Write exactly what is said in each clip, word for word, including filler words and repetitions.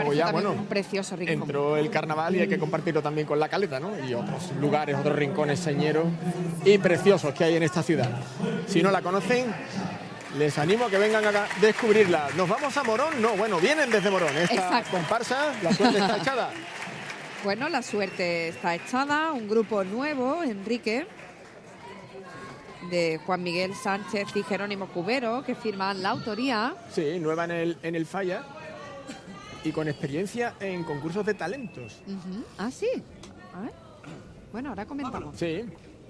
luego ya, bueno, un precioso rincón. entró el carnaval y hay que compartirlo también con la Caleta, ¿no? Y otros lugares, otros rincones señeros y preciosos que hay en esta ciudad. Si no la conocen, les animo a que vengan a descubrirla. ¿Nos vamos a Morón? No, bueno, vienen desde Morón. Esta Exacto. comparsa, la suerte está echada. Bueno, la suerte está echada. Un grupo nuevo, Enrique, de Juan Miguel Sánchez y Jerónimo Cubero, que firman la autoría. Sí, nueva en el, en el Falla y con experiencia en concursos de talentos. Uh-huh. Ah, sí. A ver. Bueno, ahora comentamos. Sí.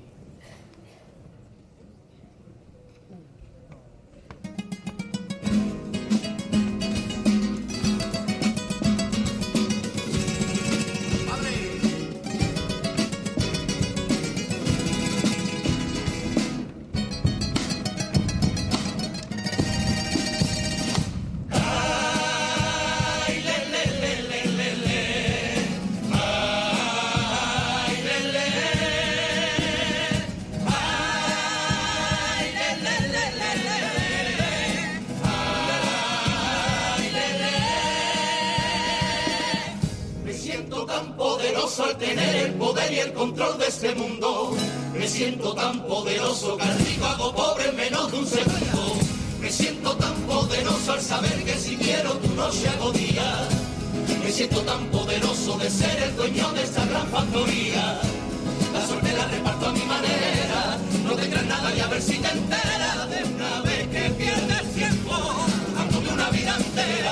Al tener el poder y el control de este mundo, me siento tan poderoso que al rico hago pobre en menos de un segundo. Me siento tan poderoso al saber que si quiero tu noche hago día. Me siento tan poderoso de ser el dueño de esta gran factoría. La suerte la reparto a mi manera, no te creas nada y a ver si te enteras de una vez que pierdes tiempo, dándome una vida entera.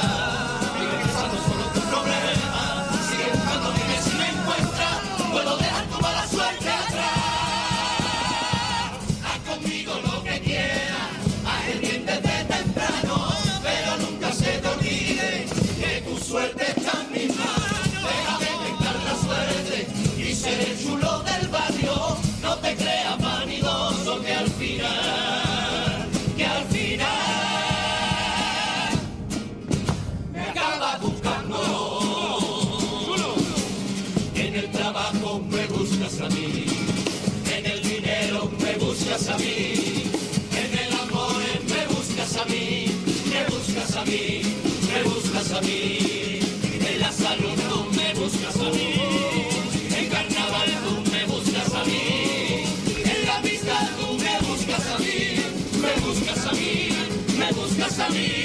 Puedo dejar tu mala suerte atrás. Haz conmigo lo que quieras, haz el bien desde temprano, pero nunca se te olvide que tu suerte está en mis manos. Déjame inventar la suerte y ser el chulo del barrio. No te creas vanidoso que al final, que al final me acabas buscando. Me buscas a mí, en el dinero me buscas a mí, en el amor me buscas a mí, me buscas a mí, me buscas a mí, en la salud tú me buscas a mí, en carnaval tú me buscas a mí, en la amistad tú me buscas a mí, me buscas a mí, me buscas a mí.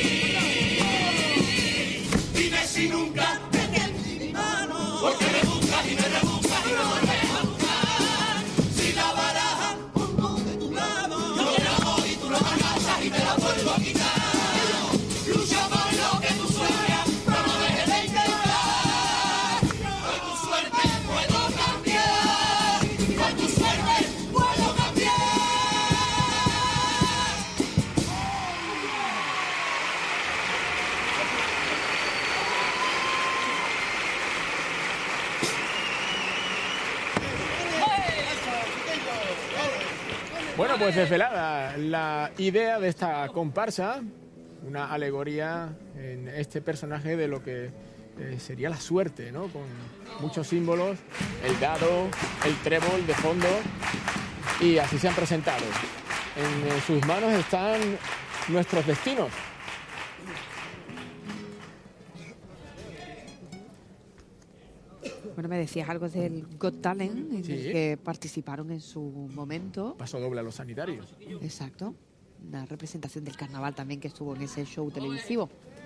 Dime si nunca te tendí mi mano, porque me buscas y me rebuscas. Y te la vuelvo a quitar. Lucha por lo que tú sueñas, pero no dejes de intentar. Con tu suerte puedo cambiar. Con tu suerte puedo cambiar. Bueno, pues desvelada la idea de esta comparsa, una alegoría en este personaje de lo que eh, sería la suerte, ¿no? Con muchos símbolos, el dado, el trébol de fondo, y así se han presentado. En eh, sus manos están nuestros destinos. Bueno, me decías algo del Got Talent, en Sí. el que participaron en su momento. Paso doble a los sanitarios. Exacto. Una representación del carnaval también que estuvo en ese show televisivo.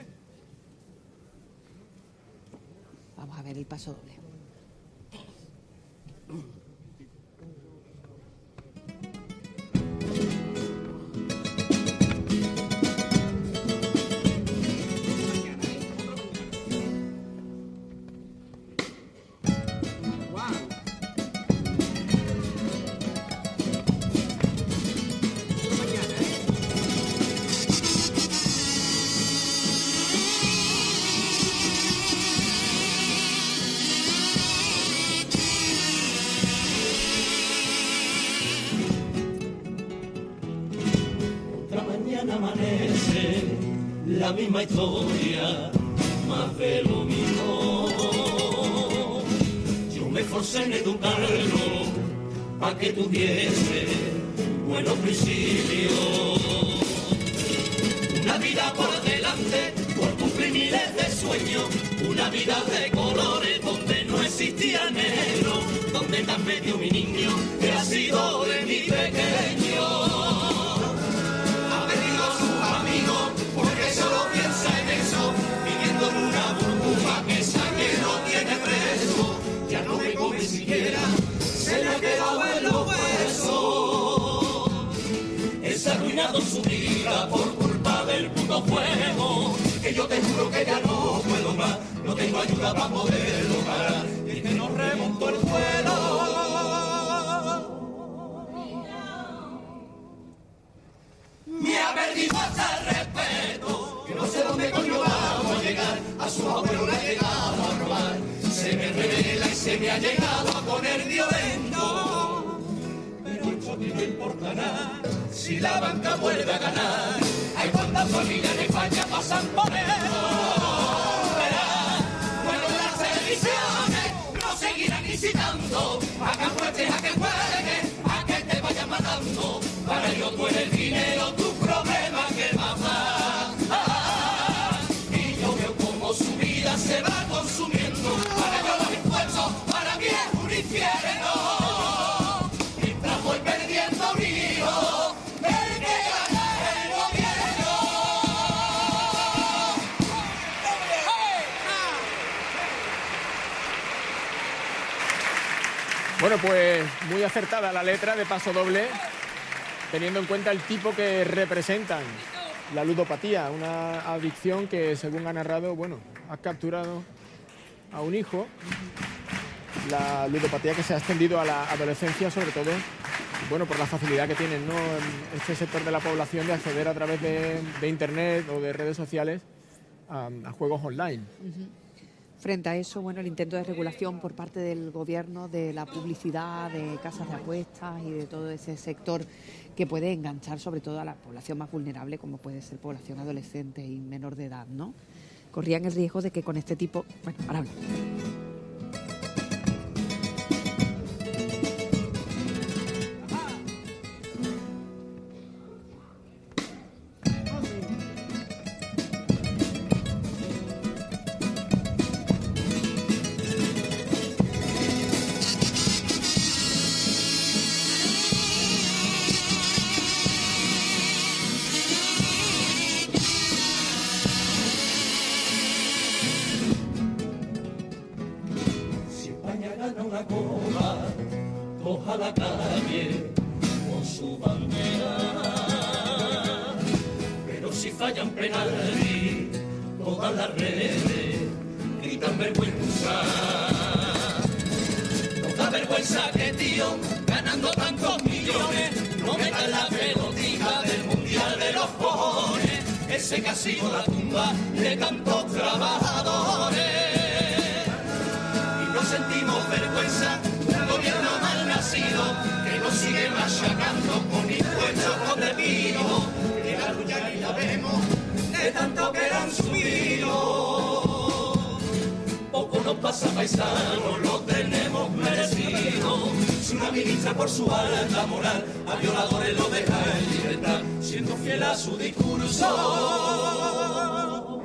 Vamos a ver el paso doble. Amanece la misma historia, más de lo mismo. Yo me esforcé en educarlo para que tuviese buenos principios. Una vida por delante, por cumplir miles de sueño, una vida de colores donde no existía negro, donde tan medio mi niño que ha sido de mi pequeño. Ha perdido a sus amigos porque solo piensa en eso, viviendo en una burbuja que esa que no tiene preso. Ya no me come siquiera, se le ha quedado en los huesos. Es arruinado su vida por culpa del puto juego, que yo te juro que ya no puedo más, no tengo ayuda para poderlo parar, y que nos remontó el suelo. Me ha perdido hasta el respeto, que no sé dónde coño vamos a llegar, a su abuelo le ha llegado a robar, se me revela y se me ha llegado a poner violento. Pero esto a mí no importa nada, si la banca vuelve a ganar, hay cuantas familias en España pasan por esto. Bueno, las televisiones no seguirán incitando a que apuestes, a que juegues, a que te vayan matando. Para ellos tú eres el dinero, tu problema que va a y yo veo como su vida se va consumiendo. Para ellos los impuestos, para mí es un infierno. Mientras voy perdiendo un hijo, el que gana es el gobierno. Bueno, pues muy acertada la letra de Paso Doble, teniendo en cuenta el tipo que representan, la ludopatía, una adicción que, según ha narrado, bueno, ha capturado a un hijo. La ludopatía que se ha extendido a la adolescencia, sobre todo, bueno, por la facilidad que tienen, ¿no?, en este sector de la población de acceder a través de, de internet o de redes sociales a, a juegos online. Uh-huh. Frente a eso, bueno, el intento de regulación por parte del gobierno de la publicidad, de casas de apuestas y de todo ese sector que puede enganchar sobre todo a la población más vulnerable, como puede ser población adolescente y menor de edad, ¿no? Corrían el riesgo de que con este tipo... Bueno, ahora hablo. A la calle con su bandera, pero si fallan penalti todas las redes gritan vergüenza. No da vergüenza que tío, ganando tantos millones, no metan la pelotita del mundial de los cojones, ese que ha sido la tumba de tantos trabajadores. Y no sentimos vergüenza, un gobierno mal nacido que nos sigue machacando con impuestos con debido, que la lucha ni la vemos de tanto que la han subido. Poco nos pasa, paisanos, lo tenemos merecido. Si una ministra por su alta moral a violadores lo deja en libertad, siendo fiel a su discurso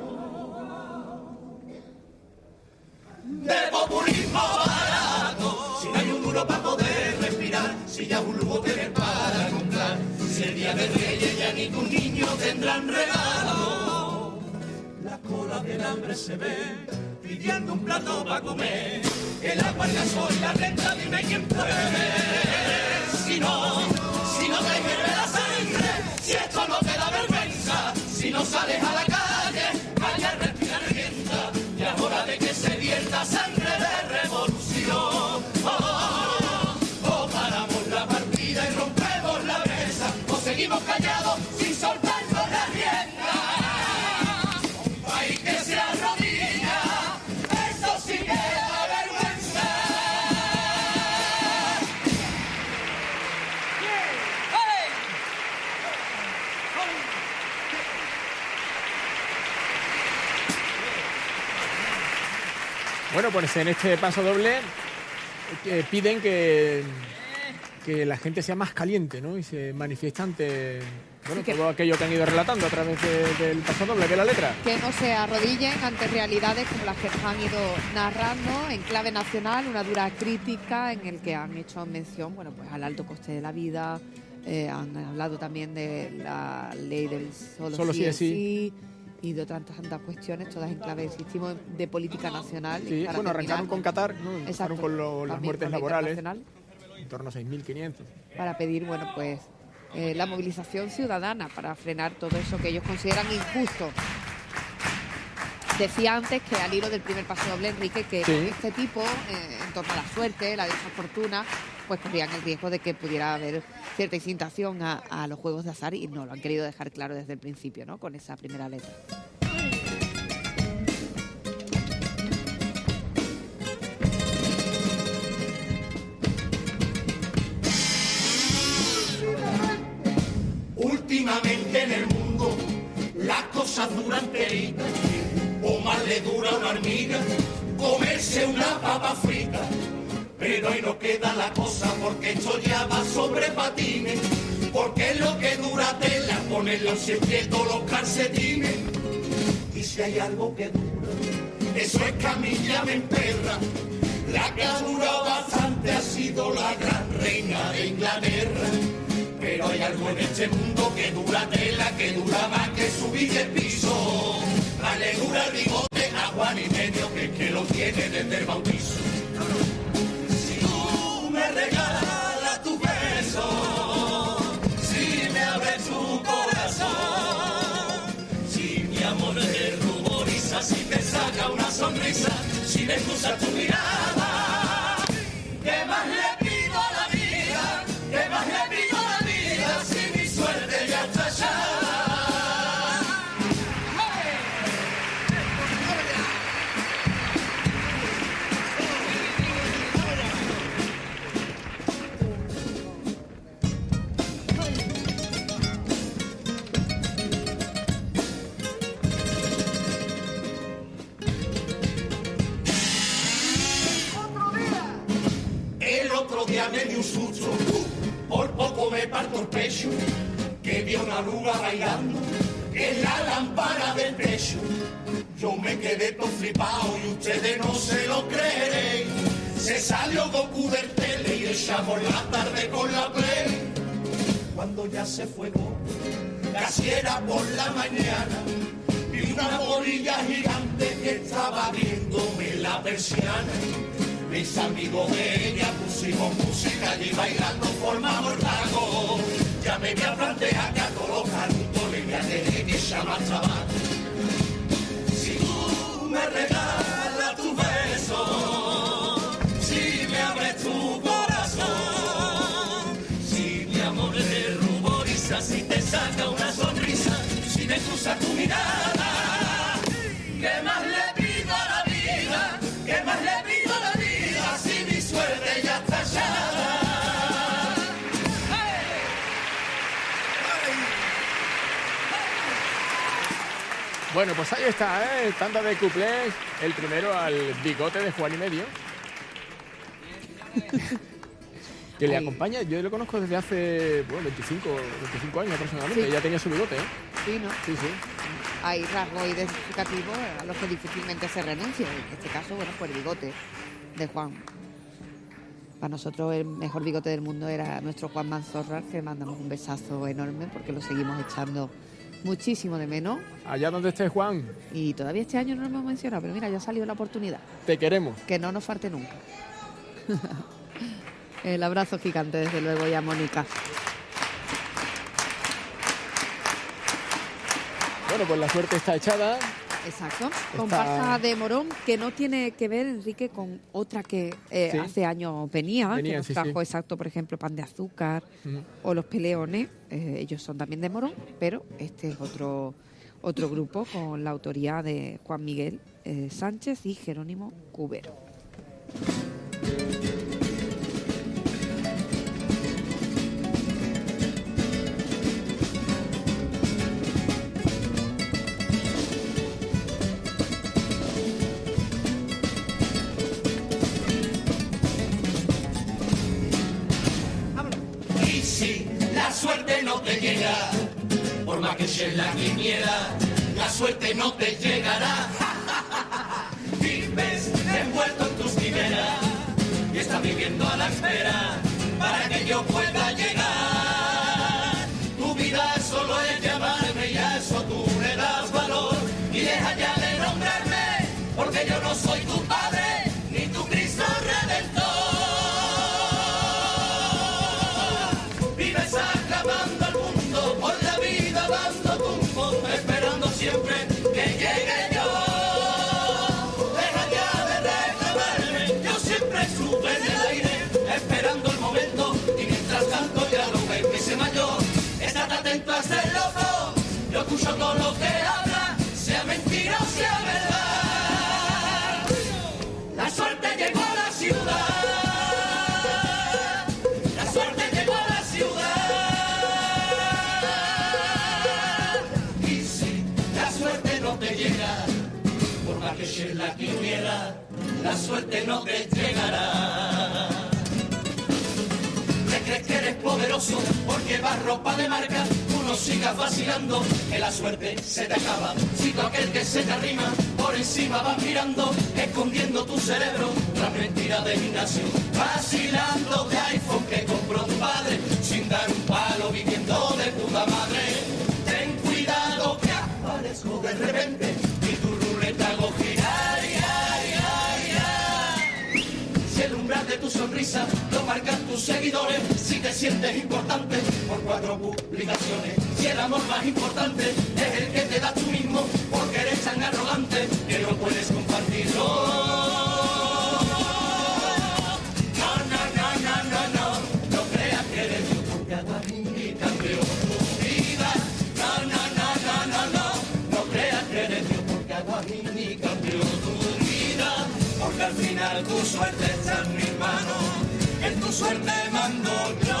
de populismo barato, si no hay un duro para poder respirar, si ya un lujo tener para comprar, si el día de Reyes ya ni tus niños tendrán regalo. La cola del hambre se ve pidiendo un plato para comer, el agua, el gasoil, la renta, dime quién puede. Si no, si no te hierve la sangre, si esto no te da vergüenza, si no sales a la calle, vaya a respirar rienda, ya es hora de que se vierta sangre de revolución. Oh, o paramos la partida y rompemos la mesa, o seguimos callados sin soltarnos la rienda. Un país que se arrodilla, eso sí que da vergüenza. Bueno, pues en este paso doble eh, piden que, que la gente sea más caliente, ¿no?, y se manifiesta ante, bueno, que, todo aquello que han ido relatando a través de, del pasodoble de la letra. Que no se arrodillen ante realidades como las que han ido narrando en clave nacional, una dura crítica en el que han hecho mención, bueno, pues al alto coste de la vida, eh, han hablado también de la ley del solo, solo sí es sí, sí y de otras tantas cuestiones, todas en clave, insistimos, de política nacional. Sí, para bueno, arrancaron con Qatar, ¿no? Empezaron con lo, las muertes laborales, en torno a seis mil quinientos. Para pedir, bueno, pues eh, la movilización ciudadana para frenar todo eso que ellos consideran injusto. Decía antes que al hilo del primer paso doble, Enrique, que sí. este tipo, eh, en torno a la suerte, la desfortuna, pues corrían el riesgo de que pudiera haber cierta incitación a, a los juegos de azar, y no lo han querido dejar claro desde el principio, ¿no? Con esa primera letra. Últimamente en el mundo las cosas duran peritas, o más le dura una hormiga comerse una papa frita. Pero ahí no queda la cosa, porque esto ya va sobre patines, porque es lo que dura tela ponerlo siempre todos los calcetines. Y si hay algo que dura, eso es que a mí ya me emperra. La que ha durado bastante ha sido la gran reina de Inglaterra. Pero hay algo en este mundo que dura tela, que dura más que subir de piso. Más le dura el bigote a Juan y medio, que es que lo tiene desde el bautizo. Si tú me regalas tu beso, si me abres tu corazón, si mi amor te ruboriza, si te saca una sonrisa, si me cruzas tu mirada, ¿qué más le pido a la vida? ¿Qué más le pido a la vida si mi suerte ya está allá? El otro día me dio un susto, por poco me parto el pecho, que vi una aruga bailando en la lámpara del techo. Yo me quedé todo flipado y ustedes no se lo creeréis. Se salió Goku del tele y echamos la tarde con la play. Cuando ya se fue Goku, casi era por la mañana, vi una bolilla gigante que estaba viéndome la persiana. Mis amigos de ella pusimos música y bailando formamos el trago. Ya me voy a plantear que a todos los carritos le voy a tener que llamar chaval. Si tú me regalas tu beso, si me abres tu corazón, si mi amor te ruboriza, si te saca una sonrisa, si me cruza tu mirada, ¿qué más le pido a la vida? ¿Qué más le pido a la vida? Si mi suerte ya está echada. Bueno, pues ahí está, ¿eh? Tanda de cuplés. El primero al bigote de Juan y medio, que le acompaña. Yo lo conozco desde hace bueno, veinticinco años aproximadamente. Sí. Ya tenía su bigote, ¿eh? Sí, ¿no? Sí, sí. Hay rasgos identificativos a los que difícilmente se renuncia. En este caso, bueno, pues el bigote de Juan. Para nosotros el mejor bigote del mundo era nuestro Juan Manzorra, que mandamos un besazo enorme porque lo seguimos echando muchísimo de menos. Allá donde estés, Juan. Y todavía este año no lo hemos mencionado, pero mira, ya ha salido la oportunidad. Te queremos. Que no nos falte nunca. El abrazo gigante, desde luego, y a Mónica. Bueno, pues la suerte está echada. Exacto. Comparsa de Morón, que no tiene que ver, Enrique, con otra que eh, Sí. hace años venía, Venían, que nos sí, trajo, sí. exacto, por ejemplo, Pan de Azúcar Ujú. o Los Peleones. Eh, ellos son también de Morón, pero este es otro, otro grupo con la autoría de Juan Miguel eh, Sánchez y Jerónimo Cubero. Y si la suerte no te llega, por más que eches la quiniela, la suerte no te llegará. Vives envuelto en tus quimeras y estás viviendo a la espera para que yo pueda llegar. Tu vida solo es llamarme y a eso tú le das valor. Y deja ya de nombrarme, porque yo no soy tu padre ni tu Cristo Redentor. Vives acabando al mundo por la vida dando tumbos, esperando siempre que llegue yo. Deja ya de reclamarme, yo siempre estuve en el aire, esperando el momento, y mientras tanto ya lo ves que se mayor. Estate atento a ser loco, yo escucho todo lo que habla, sea mentira o sea verdad. La suerte llegó a la ciudad, la suerte llegó a la ciudad. Y si la suerte no te llega, por más que eches la quiniela, la suerte no te llegará. ¿Te crees que eres poderoso porque vas ropa de marca? Tú no sigas vacilando, que la suerte se te acaba. Si tú aquel que se te arrima, por encima vas mirando, escondiendo tu cerebro, la mentira de gimnasio, vacilando de iPhone que compró tu padre, sin dar un palo viviendo de puta madre. Ten cuidado que aparezco de repente y tu ruleta hago girar, ya, ya, ya. Si el umbral de tu sonrisa lo marcan tus seguidores, si te sientes importante por cuatro publicaciones, si el amor más importante es el que te das tú mismo, porque eres tan arrogante que no puedes compartirlo. No, no, no, no, no, no, no creas que eres Dios porque hago a mí y cambió tu vida. No, no, no, no, no, no, no creas que eres Dios porque hago a mí y cambió tu vida, porque al final tu suerte está en mis manos, en tu suerte mando yo.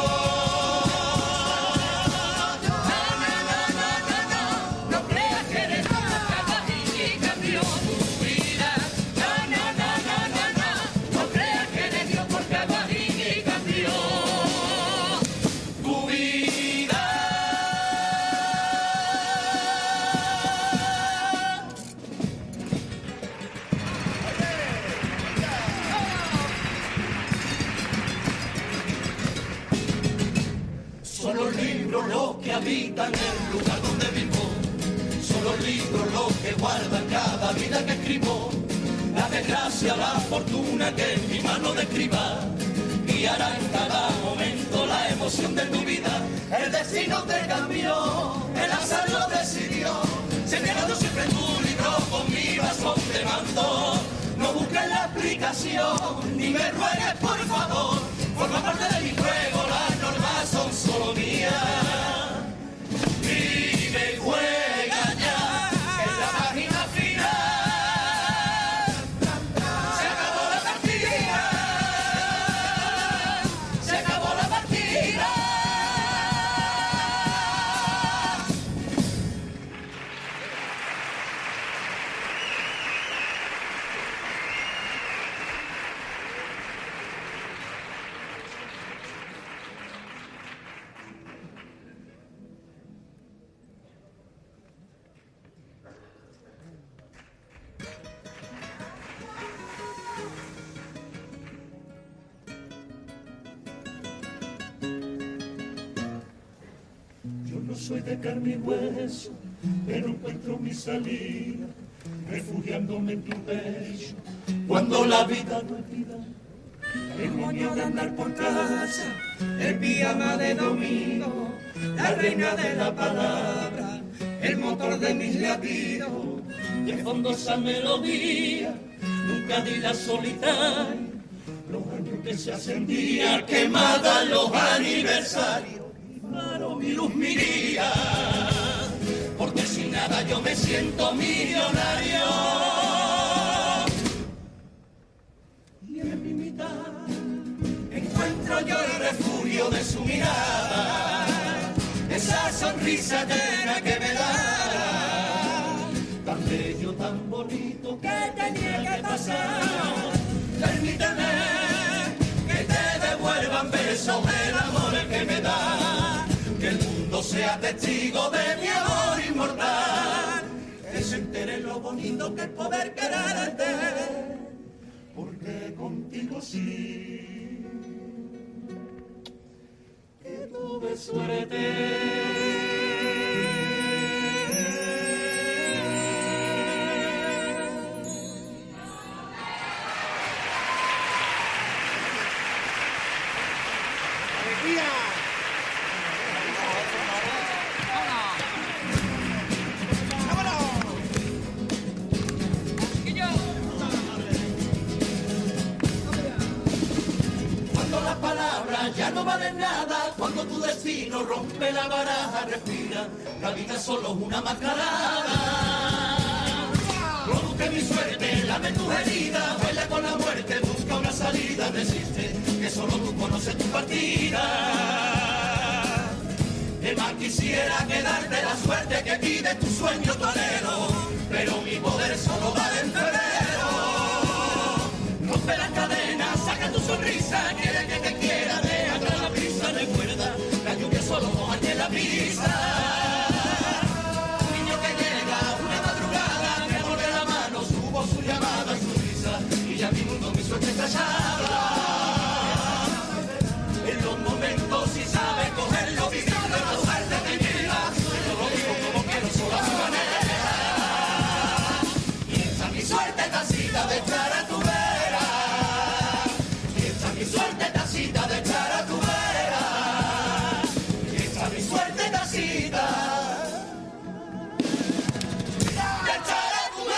Habitan el lugar donde vivo, son los libros los que guardan cada vida que escribo. La desgracia, la fortuna que en mi mano describa, guiará en cada momento la emoción de tu vida. El destino te cambió, el azar lo decidió, señalando siempre en tu libro con mi bastón te mando. No busques la explicación, ni me ruegues por favor, forma parte de mi juego, las normas son solo mías. Vive y juega ya en la página final. Se acabó la partida, se acabó la partida. Soy de carne y hueso, pero encuentro mi salida, refugiándome en tu pecho. Cuando la vida no es vida, el moño de andar por casa, el pijama de domingo, la reina de la palabra, el motor de mis latidos, de fondo esa melodía, nunca di la solitaria, los años que se hacen día, quemadas los aniversarios. Claro, mi luz, mi guía, porque sin nada yo me siento millonario. Y en mi mitad encuentro yo el refugio de su mirada, esa sonrisa eterna que me da, tan bello, tan bonito que tenía que pasar. Permíteme que te devuelvan besos del amor que me da. Que el mundo sea testigo de mi amor inmortal, que se entere lo bonito que es poder quererte, porque contigo sí que tuve suerte. Ya no vale nada cuando tu destino rompe la baraja, respira, la vida solo es una mascarada. Produce mi suerte, lame tus heridas, baila con la muerte, busca una salida, resiste, que solo tú conoces tu partida. El más quisiera quedarte la suerte que pide tu sueño, tu anhelo, pero mi poder solo va en febrero. Rompe las cadenas, saca tu sonrisa, quiere que te quiera, deja atrás la prisa, recuerda, la lluvia solo moja en la brisa. Un niño que llega, una madrugada, me amor de la mano, su voz, su llamada, su risa, y ya mi mundo, mi suerte estallada. En los momentos si sabe cogerlo, vivirlo, la suerte te llega, yo lo digo como quiero, solo a mi manera. Y esta mi suerte tacita de estar a tu vera. Mi suerte tacita de echar a tu vera, y esta mi suerte tacita de echar a tu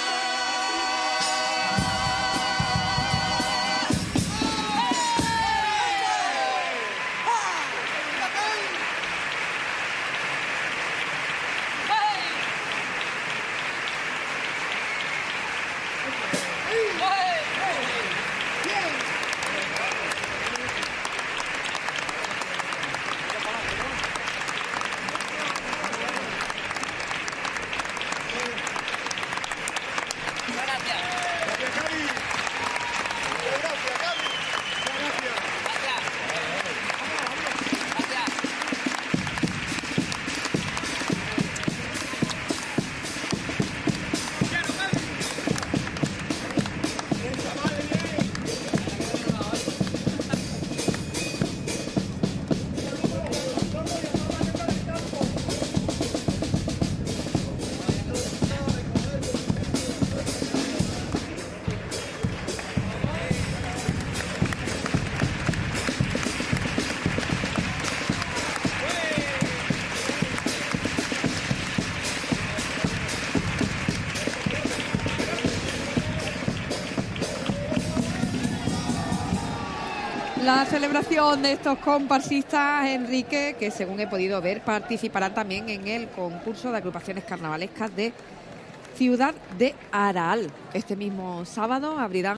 La celebración de estos comparsistas, Enrique, que según he podido ver participarán también en el concurso de agrupaciones carnavalescas de Ciudad de Aral. Este mismo sábado abrirán